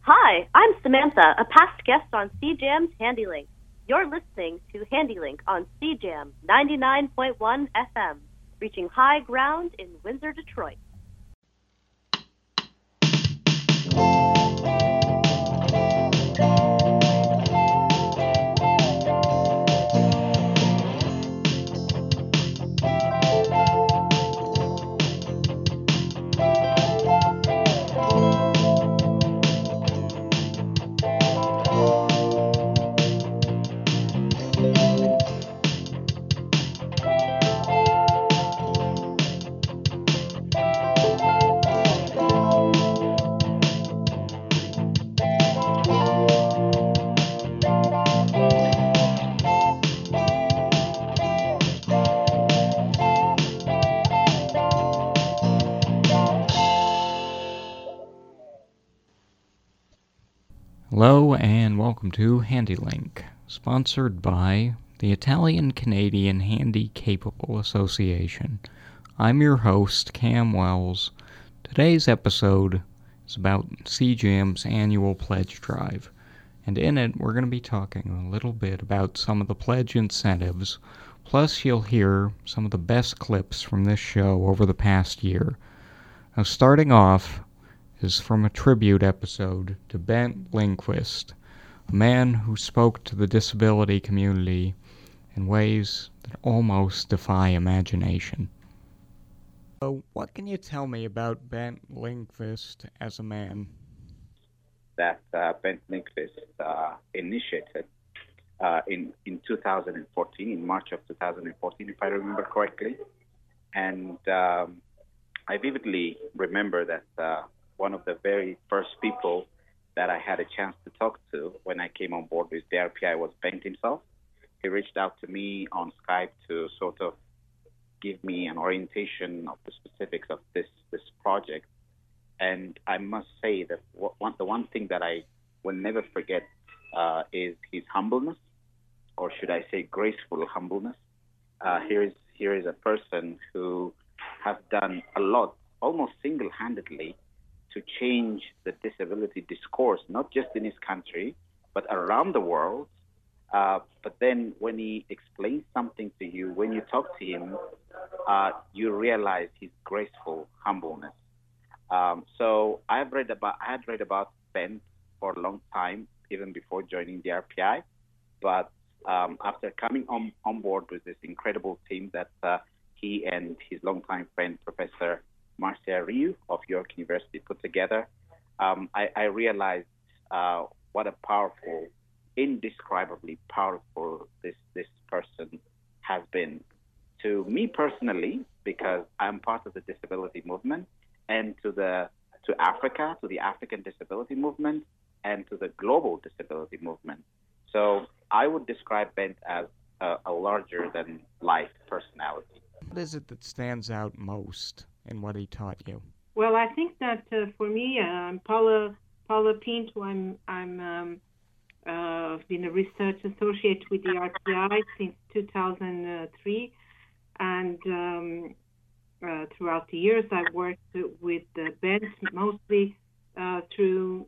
Hi, I'm Samantha, a past guest on CJAM's HandyLink. You're listening to HandyLink on CJAM 99.1 FM, reaching high ground in Windsor, Detroit. Hello and welcome to HandyLink, sponsored by the Italian-Canadian Handy Capable Association. I'm your host, Cam Wells. Today's episode is about CJAM's annual pledge drive, and in it we're going to be talking a little bit about some of the pledge incentives, plus you'll hear some of the best clips from this show over the past year. Now starting off is from a tribute episode to Bent Lindquist, a man who spoke to the disability community in ways that almost defy imagination. So, what can you tell me about Bent Lindquist as a man? That Bent Lindquist initiated in 2014, in March of 2014, if I remember correctly. And I vividly remember that one of the very first people that I had a chance to talk to when I came on board with DRPI was Bent himself. He reached out to me on Skype to sort of give me an orientation of the specifics of this project. And I must say that the one thing that I will never forget is his humbleness, or should I say graceful humbleness. Here is a person who has done a lot, almost single-handedly, to change the disability discourse, not just in his country, but around the world. But then when he explains something to you, when you talk to him, you realize his graceful humbleness. So I had read about Bent for a long time, even before joining the RPI. But after coming on board with this incredible team that he and his longtime friend, Professor Marcia Ryu of York University put together, I realized what a powerful, indescribably powerful this person has been to me personally, because I'm part of the disability movement, and to Africa, to the African disability movement, and to the global disability movement. So I would describe Bent as a larger-than-life personality. What is it that stands out most in what he taught you? Well, I think that for me, Paula Pinto, I'm been a research associate with the RPI since 2003, and throughout the years I worked with Bent mostly through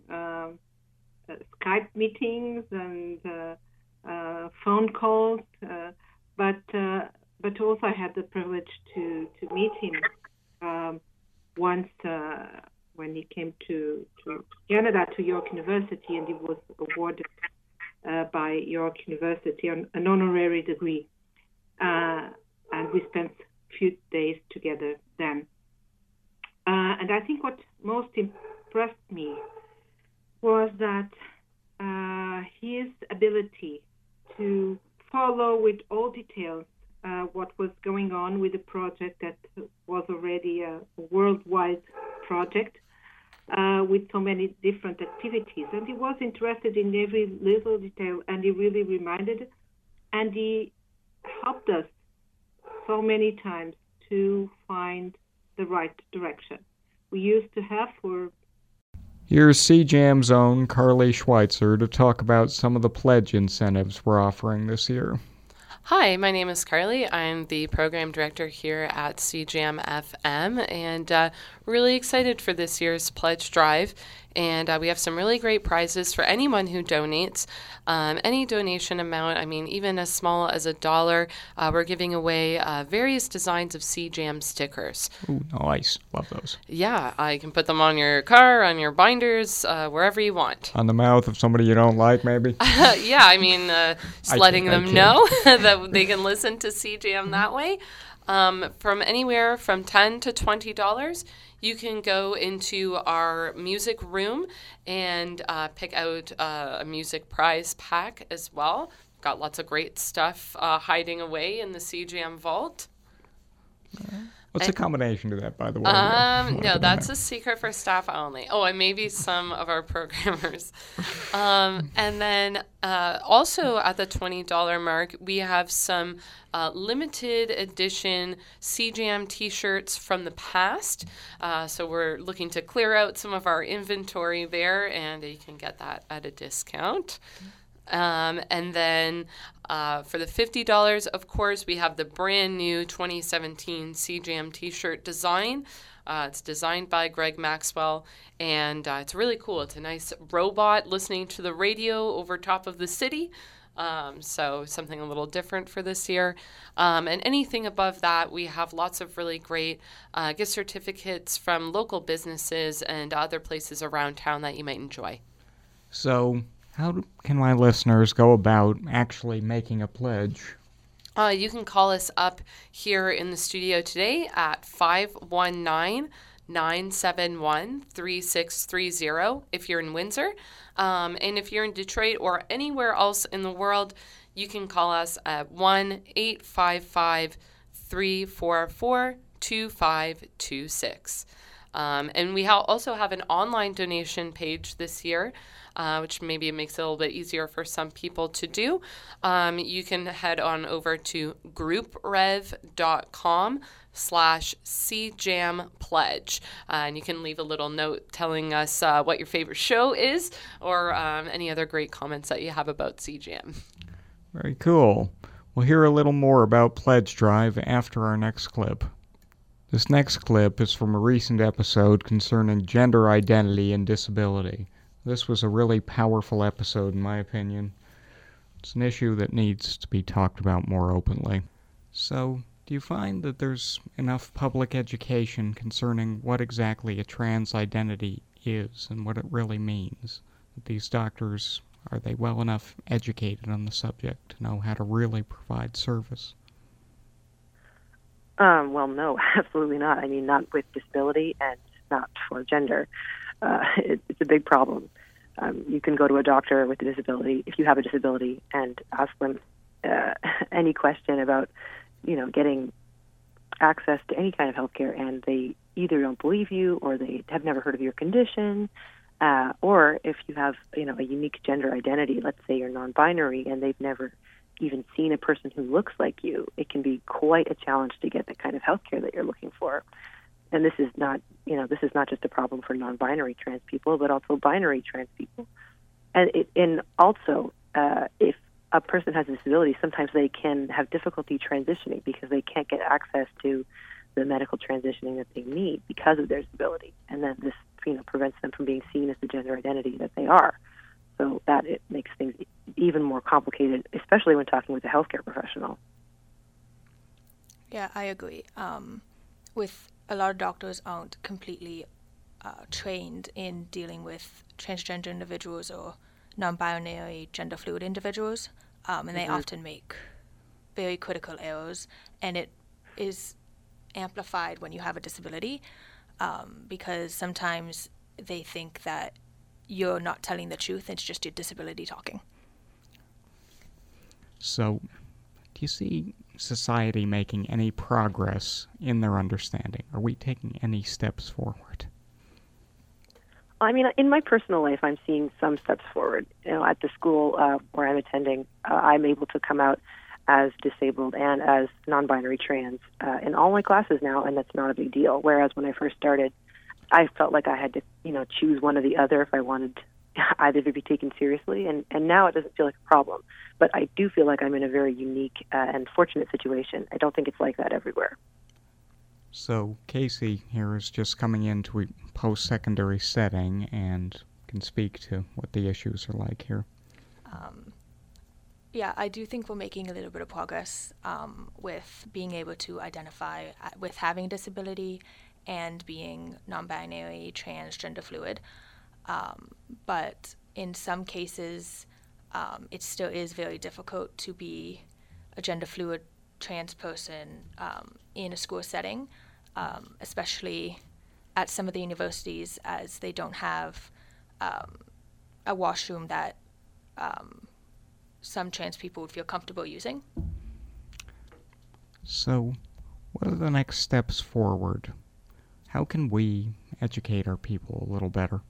Skype meetings and phone calls, but also I had the privilege to meet him once when he came to Canada, to York University, and he was awarded by York University an honorary degree. And we spent a few days together then. And I think what most impressed me was that his ability to follow with all details what was going on with the project that was already a worldwide project with so many different activities. And he was interested in every little detail, and he really reminded, and he helped us so many times to find the right direction. We used to have for... Here's CJAM's own Carly Schweitzer to talk about some of the pledge incentives we're offering this year. Hi, my name is Carly. I'm the program director here at CJAM FM, and really excited for this year's pledge drive. And we have some really great prizes for anyone who donates. Any donation amount, I mean, even as small as $1, we're giving away various designs of CJAM stickers. Ooh, nice. Love those. Yeah, you can put them on your car, on your binders, wherever you want. On the mouth of somebody you don't like, maybe? Yeah, I mean, just letting them know that they can listen to CJAM that way. From anywhere from $10 to $20, you can go into our music room and pick out a music prize pack as well. Got lots of great stuff hiding away in the CJAM vault. What's the combination to that, by the way? No, that's a secret for staff only. Oh, and maybe some of our programmers. And then also at the $20 mark, we have some limited edition CJAM t-shirts from the past. So we're looking to clear out some of our inventory there, and you can get that at a discount. And then for the $50, of course, we have the brand new 2017 CJAM t-shirt design. It's designed by Greg Maxwell, and it's really cool. It's a nice robot listening to the radio over top of the city. So something a little different for this year. And anything above that, we have lots of really great gift certificates from local businesses and other places around town that you might enjoy. So how can my listeners go about actually making a pledge? You can call us up here in the studio today at 519-971-3630 if you're in Windsor. And if you're in Detroit or anywhere else in the world, you can call us at 1-855-344-2526. And we also have an online donation page this year, which maybe it makes it a little bit easier for some people to do. You can head on over to grouprev.com/CJAMpledge. And you can leave a little note telling us what your favorite show is or any other great comments that you have about CJAM. Very cool. We'll hear a little more about Pledge Drive after our next clip. This next clip is from a recent episode concerning gender identity and disability. This was a really powerful episode, in my opinion. It's an issue that needs to be talked about more openly. So, do you find that there's enough public education concerning what exactly a trans identity is and what it really means? That these doctors, are they well enough educated on the subject to know how to really provide service? Well, no, absolutely not. I mean, not with disability and not for gender. It's a big problem. You can go to a doctor with a disability, if you have a disability, and ask them any question about, getting access to any kind of healthcare, and they either don't believe you or they have never heard of your condition, or if you have, a unique gender identity, let's say you're non-binary and they've never even seen a person who looks like you, it can be quite a challenge to get the kind of healthcare that you're looking for. And this is not just a problem for non-binary trans people, but also binary trans people. And also, if a person has a disability, sometimes they can have difficulty transitioning because they can't get access to the medical transitioning that they need because of their disability. And then this, prevents them from being seen as the gender identity that they are. So that it makes things even more complicated, especially when talking with a healthcare professional. Yeah, I agree. With a lot of doctors aren't completely trained in dealing with transgender individuals or non-binary gender fluid individuals, and they often make very critical errors, and it is amplified when you have a disability, because sometimes they think that you're not telling the truth, it's just your disability talking. So, do you see society making any progress in their understanding? Are we taking any steps forward? I mean, in my personal life, I'm seeing some steps forward. At the school where I'm attending, I'm able to come out as disabled and as non-binary trans in all my classes now, and that's not a big deal. Whereas when I first started, I felt like I had to, choose one or the other if I wanted either to be taken seriously, and now it doesn't feel like a problem. But I do feel like I'm in a very unique and fortunate situation. I don't think it's like that everywhere. So Casey here is just coming in to post-secondary setting and can speak to what the issues are like here. Yeah, I do think we're making a little bit of progress with being able to identify with having a disability and being non-binary, transgender fluid. But in some cases, it still is very difficult to be a gender fluid trans person in a school setting, especially at some of the universities, as they don't have a washroom that some trans people would feel comfortable using. So, what are the next steps forward? How can we educate our people a little better?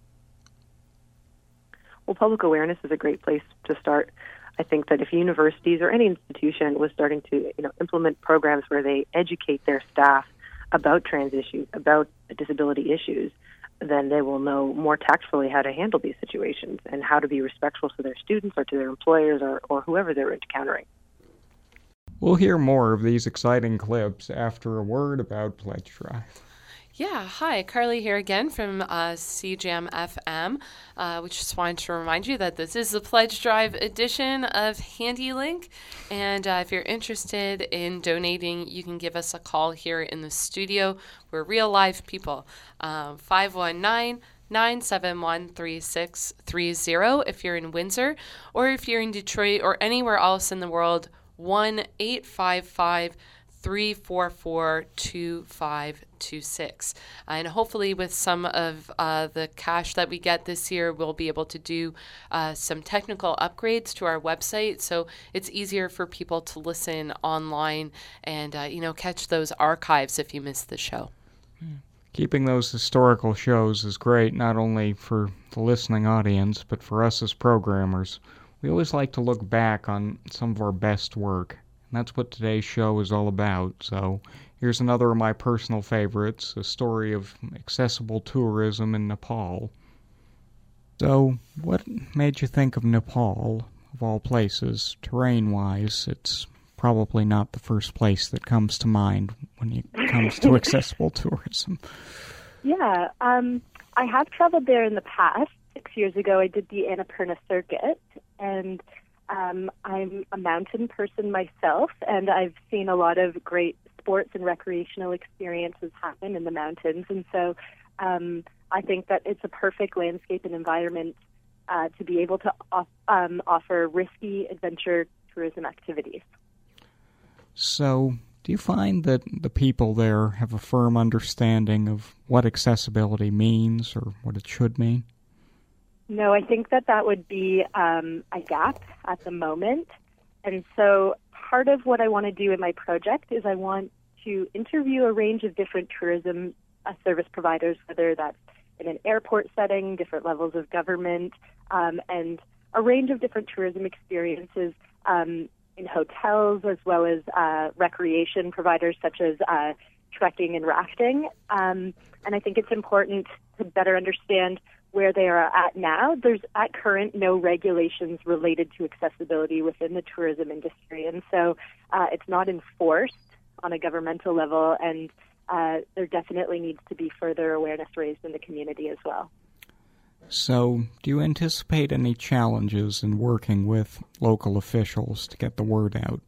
Well, public awareness is a great place to start. I think that if universities or any institution was starting to implement programs where they educate their staff about trans issues, about disability issues, then they will know more tactfully how to handle these situations and how to be respectful to their students or to their employers or whoever they're encountering. We'll hear more of these exciting clips after a word about Pledge Drive. Yeah, hi, Carly here again from CJAM FM. We just wanted to remind you that this is the Pledge Drive edition of HandyLink, and if you're interested in donating, you can give us a call here in the studio. We're real live people. 519-971-3630 if you're in Windsor, or if you're in Detroit or anywhere else in the world, 1-855-344-2526. And hopefully with some of the cash that we get this year, we'll be able to do some technical upgrades to our website, so it's easier for people to listen online and catch those archives if you missed the show. Keeping those historical shows is great, not only for the listening audience, but for us as programmers. We always like to look back on some of our best work. That's what today's show is all about. So here's another of my personal favorites, a story of accessible tourism in Nepal. So what made you think of Nepal, of all places? Terrain-wise, it's probably not the first place that comes to mind when it comes to accessible tourism. Yeah, I have traveled there in the past. 6 years ago, I did the Annapurna Circuit, and I'm a mountain person myself, and I've seen a lot of great sports and recreational experiences happen in the mountains. And so I think that it's a perfect landscape and environment to be able to offer risky adventure tourism activities. So, do you find that the people there have a firm understanding of what accessibility means or what it should mean? No, I think that would be a gap at the moment. And so part of what I want to do in my project is I want to interview a range of different tourism service providers, whether that's in an airport setting, different levels of government, and a range of different tourism experiences in hotels, as well as recreation providers such as trekking and rafting. And I think it's important to better understand where they are at now. There's at current no regulations related to accessibility within the tourism industry, and so it's not enforced on a governmental level, and there definitely needs to be further awareness raised in the community as well. So, do you anticipate any challenges in working with local officials to get the word out?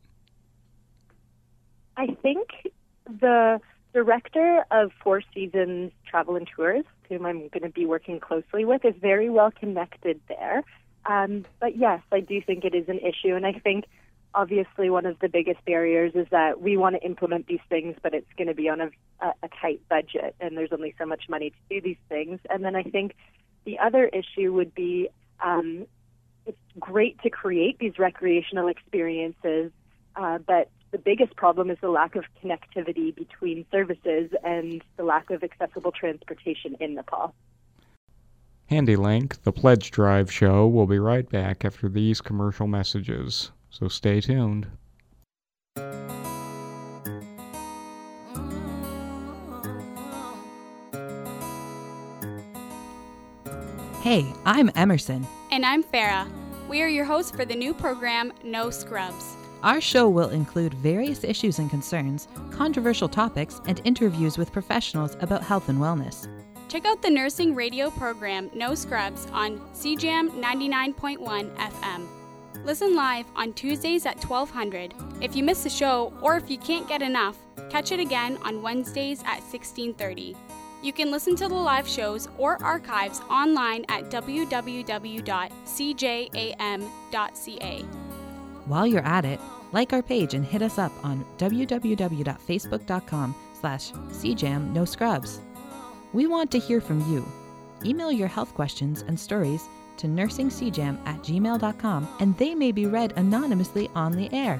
I think the director of Four Seasons Travel and Tours, whom I'm going to be working closely with, is very well connected there. But yes, I do think it is an issue, and I think obviously one of the biggest barriers is that we want to implement these things, but it's going to be on a tight budget, and there's only so much money to do these things. And then I think the other issue would be it's great to create these recreational experiences, but the biggest problem is the lack of connectivity between services and the lack of accessible transportation in Nepal. HandyLink, the Pledge Drive show, will be right back after these commercial messages, so stay tuned. Hey, I'm Emerson. And I'm Farah. We are your hosts for the new program, No Scrubs. Our show will include various issues and concerns, controversial topics, and interviews with professionals about health and wellness. Check out the nursing radio program No Scrubs on CJAM 99.1 FM. Listen live on Tuesdays at 1200. If you miss the show or if you can't get enough, catch it again on Wednesdays at 1630. You can listen to the live shows or archives online at www.cjam.ca. While you're at it, like our page and hit us up on www.facebook.com/CJAMNoScrubs. We want to hear from you. Email your health questions and stories to nursingcjam@gmail.com, and they may be read anonymously on the air.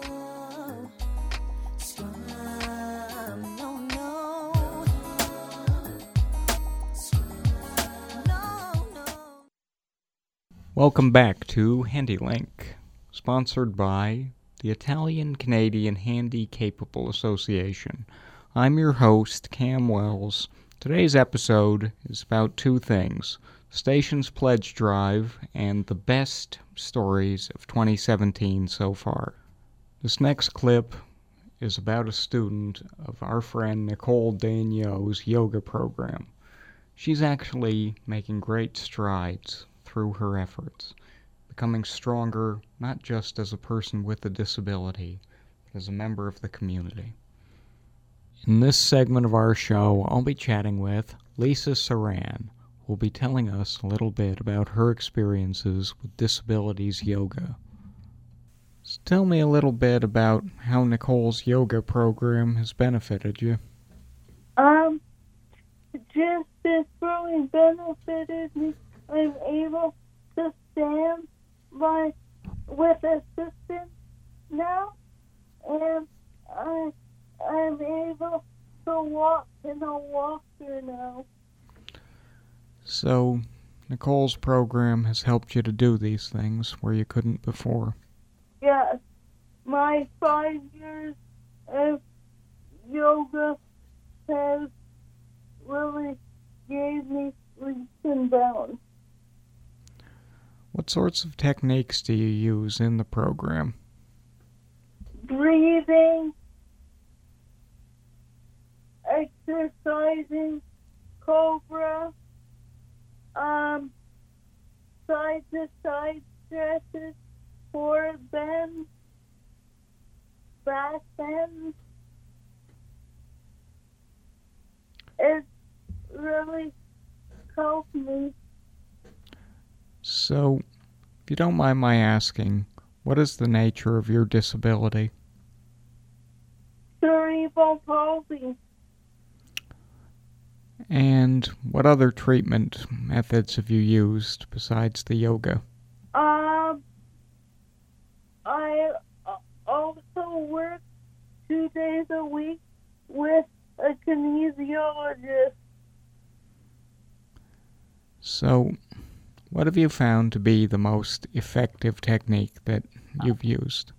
Welcome back to HandyLink, sponsored by the Italian-Canadian Handy-Capable Association. I'm your host, Cam Wells. Today's episode is about two things: Station's Pledge Drive and the best stories of 2017 so far. This next clip is about a student of our friend Nicole Daigneault's yoga program. She's actually making great strides through her efforts, becoming stronger not just as a person with a disability, but as a member of the community. In this segment of our show, I'll be chatting with Lisa Saran, who will be telling us a little bit about her experiences with disabilities yoga. So tell me a little bit about how Nicole's yoga program has benefited you. Just it's really benefited me. I'm able to stand with assistance now, and I'm able to walk in a walker now. So, Nicole's program has helped you to do these things where you couldn't before. Yes, my 5 years of yoga has really gave me leaps and bounds. What sorts of techniques do you use in the program? Breathing, exercising, cobra, side-to-side stretches, forward bends, back bends. It's really helped me. So, if you don't mind my asking, what is the nature of your disability? Cerebral palsy. And what other treatment methods have you used besides the yoga? I also work 2 days a week with a kinesiologist. So, what have you found to be the most effective technique that you've used?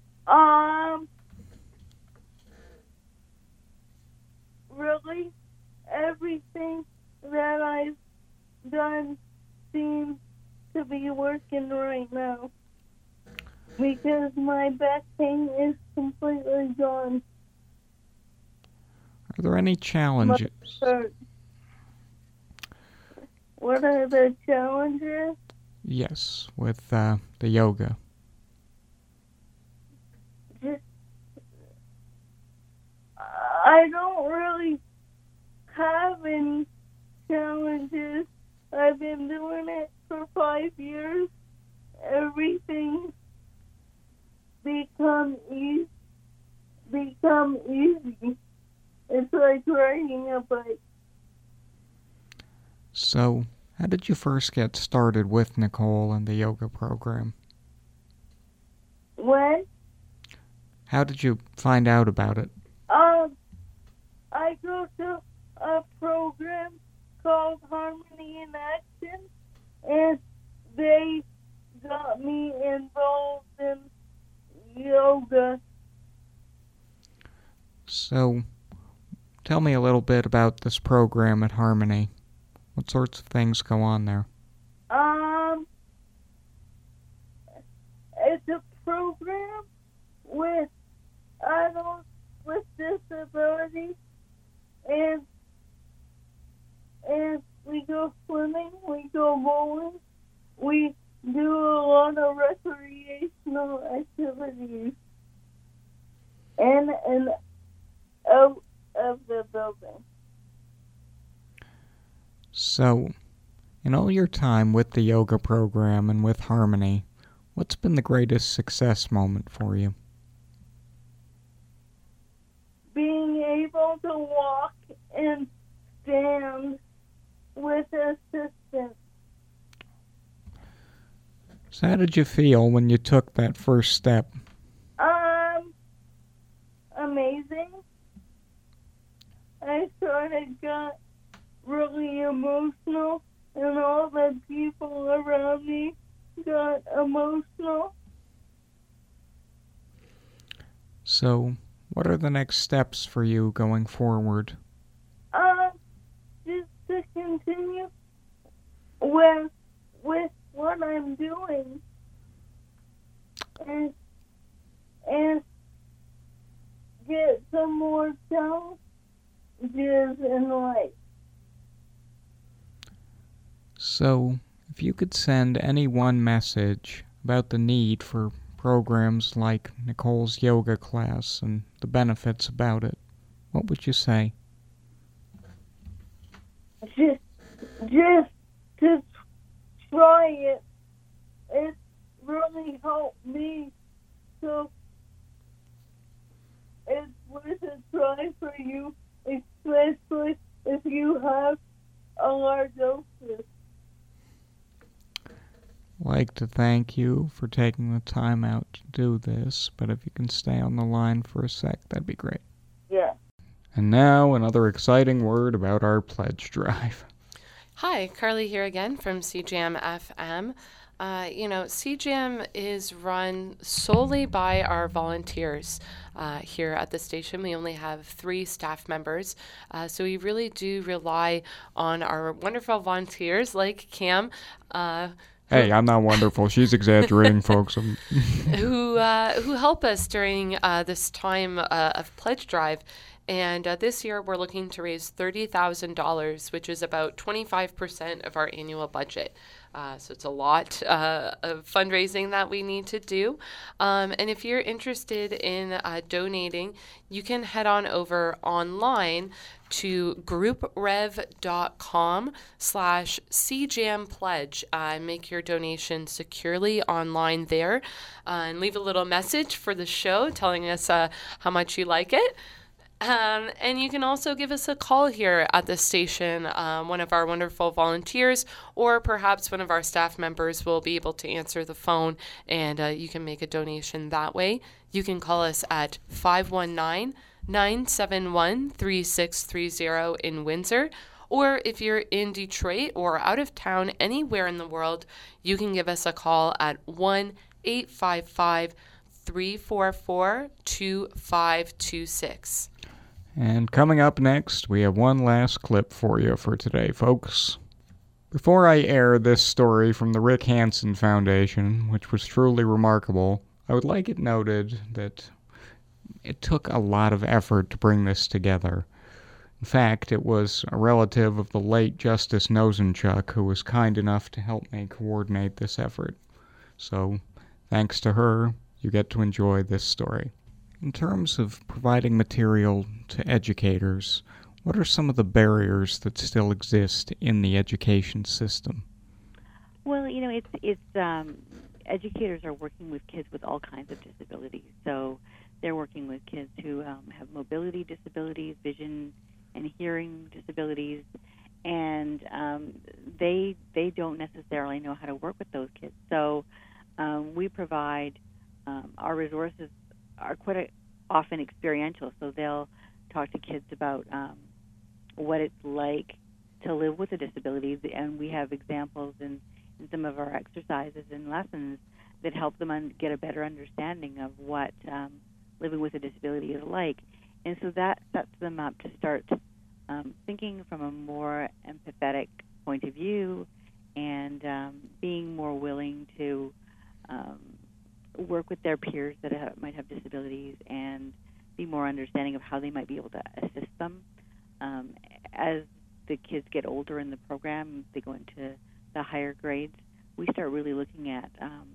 Really, everything that I've done seems to be working right now because my back pain is completely gone. Are there any challenges? What are the challenges? Yes, with the yoga. I don't really have any challenges. I've been doing it for 5 years. Everything's become easy. It's like riding a bike. So, how did you first get started with Nicole and the yoga program? When? How did you find out about it? I go to a program called Harmony in Action, and they got me involved in yoga. So, tell me a little bit about this program at Harmony. What sorts of things go on there? It's a program with adults with disabilities, and educational activities in and out of the building. So, in all your time with the yoga program and with Harmony, what's been the greatest success moment for you? Being able to walk and stand with assistance. So how did you feel when you took that first step? Amazing. I sort of got really emotional, and all the people around me got emotional. So, what are the next steps for you going forward? Just to continue with what I'm doing, and get some more challenges in life. So, if you could send any one message about the need for programs like Nicole's yoga class and the benefits about it, what would you say? Just to try it. It really helped me. So it's worth a try for you, especially if you have a lordosis. I'd like to thank you for taking the time out to do this, but if you can stay on the line for a sec, that'd be great. Yeah. And now another exciting word about our pledge drive. Hi, Carly here again from CJAM FM. CJAM is run solely by our volunteers here at the station. We only have 3 staff members, so we really do rely on our wonderful volunteers like Cam. Hey, I'm not wonderful. She's exaggerating, folks. who help us during this time of pledge drive. And this year we're looking to raise $30,000, which is about 25% of our annual budget. So it's a lot of fundraising that we need to do. And if you're interested in donating, you can head on over online to grouprev.com/cjampledge and make your donation securely online there. And leave a little message for the show telling us how much you like it. And you can also give us a call here at the station. One of our wonderful volunteers or perhaps one of our staff members will be able to answer the phone, and you can make a donation that way. You can call us at 519-971-3630 in Windsor. Or if you're in Detroit or out of town anywhere in the world, you can give us a call at 1-855-344-2526. And coming up next, we have one last clip for you for today, folks. Before I air this story from the Rick Hansen Foundation, which was truly remarkable, I would like it noted that it took a lot of effort to bring this together. In fact, it was a relative of the late Justice Nosenchuk who was kind enough to help me coordinate this effort. So, thanks to her, you get to enjoy this story. In terms of providing material to educators, what are some of the barriers that still exist in the education system? Well, it's educators are working with kids with all kinds of disabilities. So they're working with kids who have mobility disabilities, vision and hearing disabilities, and they don't necessarily know how to work with those kids. So we provide our resources are quite often experiential, so they'll talk to kids about what it's like to live with a disability, and we have examples in some of our exercises and lessons that help them get a better understanding of what living with a disability is like. And so that sets them up to start thinking from a more empathetic point of view and being more willing to work with their peers that might have disabilities and be more understanding of how they might be able to assist them. As the kids get older in the program, they go into the higher grades, we start really looking at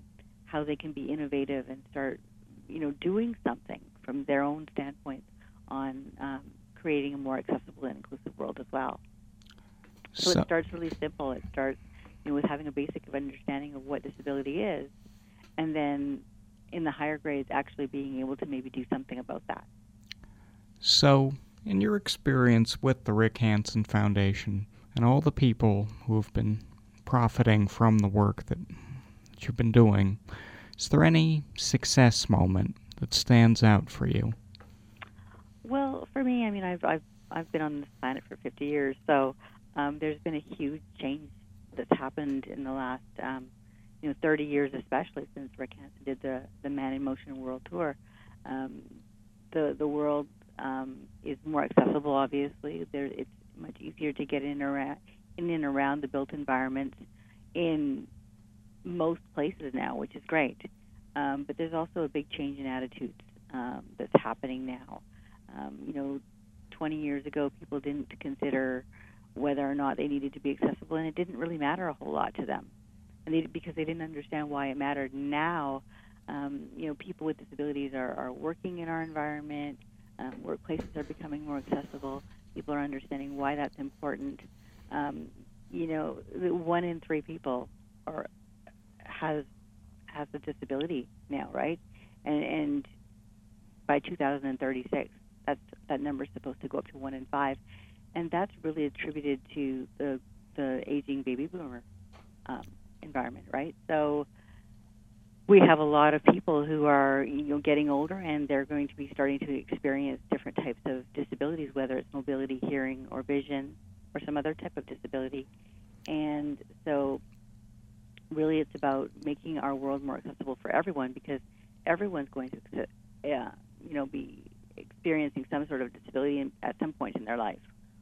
how they can be innovative and start, doing something from their own standpoint on creating a more accessible and inclusive world as well. So it starts really simple. It starts, with having a basic understanding of what disability is, and then in the higher grades actually being able to maybe do something about that. So, in your experience with the Rick Hansen Foundation and all the people who have been profiting from the work that you've been doing, is there any success moment that stands out for you? Well, for me, I've been on this planet for 50 years, so there's been a huge change that's happened in the last 30 years, especially since Rick Hansen did the Man in Motion World Tour. The world is more accessible, obviously. It's much easier to get in and around the built environments in most places now, which is great. But there's also a big change in attitudes that's happening now. 20 years ago, people didn't consider whether or not they needed to be accessible, and it didn't really matter a whole lot to them, because they didn't understand why it mattered. Now, people with disabilities are working in our environment. Workplaces are becoming more accessible. People are understanding why that's important. 1 in 3 people has a disability now, right? And by 2036, that number is supposed to go up to 1 in 5, and that's really attributed to the aging baby boomer environment, right? So we have a lot of people who are getting older, and they're going to be starting to experience different types of disabilities, whether it's mobility, hearing, or vision, or some other type of disability. And so really it's about making our world more accessible for everyone, because everyone's going to be experiencing some sort of disability at some point in their life.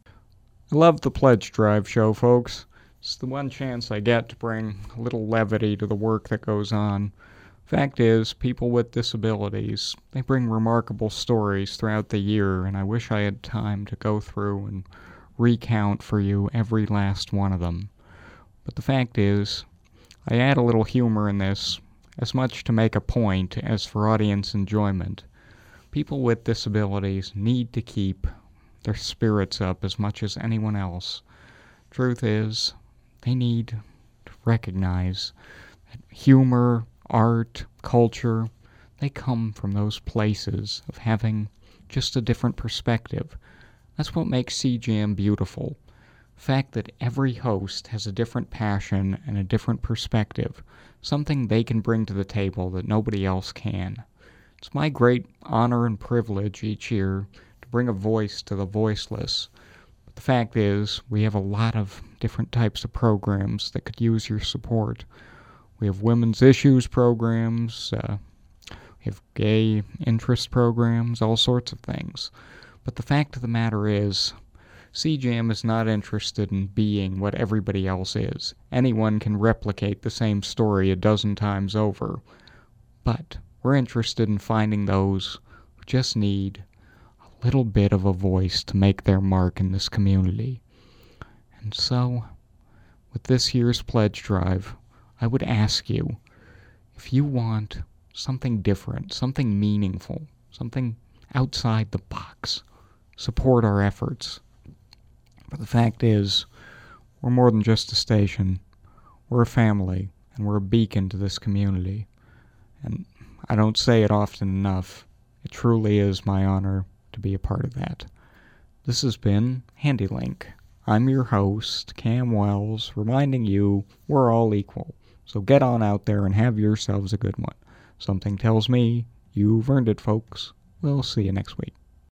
I love the Pledge Drive show, folks. It's the one chance I get to bring a little levity to the work that goes on. Fact is, people with disabilities, they bring remarkable stories throughout the year, and I wish I had time to go through and recount for you every last one of them. But the fact is, I add a little humor in this, as much to make a point as for audience enjoyment. People with disabilities need to keep their spirits up as much as anyone else. Truth is, they need to recognize that humor, art, culture, they come from those places of having just a different perspective. That's what makes CJAM beautiful. The fact that every host has a different passion and a different perspective, something they can bring to the table that nobody else can. It's my great honor and privilege each year to bring a voice to the voiceless. But the fact is, we have a lot of different types of programs that could use your support. We have women's issues programs, we have gay interest programs, all sorts of things. But the fact of the matter is, CJAM is not interested in being what everybody else is. Anyone can replicate the same story a dozen times over. But we're interested in finding those who just need a little bit of a voice to make their mark in this community. And so, with this year's pledge drive, I would ask you, if you want something different, something meaningful, something outside the box, support our efforts. But the fact is, we're more than just a station. We're a family, and we're a beacon to this community. And I don't say it often enough. It truly is my honor to be a part of that. This has been HandyLink. I'm your host, Cam Wells, reminding you we're all equal. So get on out there and have yourselves a good one. Something tells me you've earned it, folks. We'll see you next week.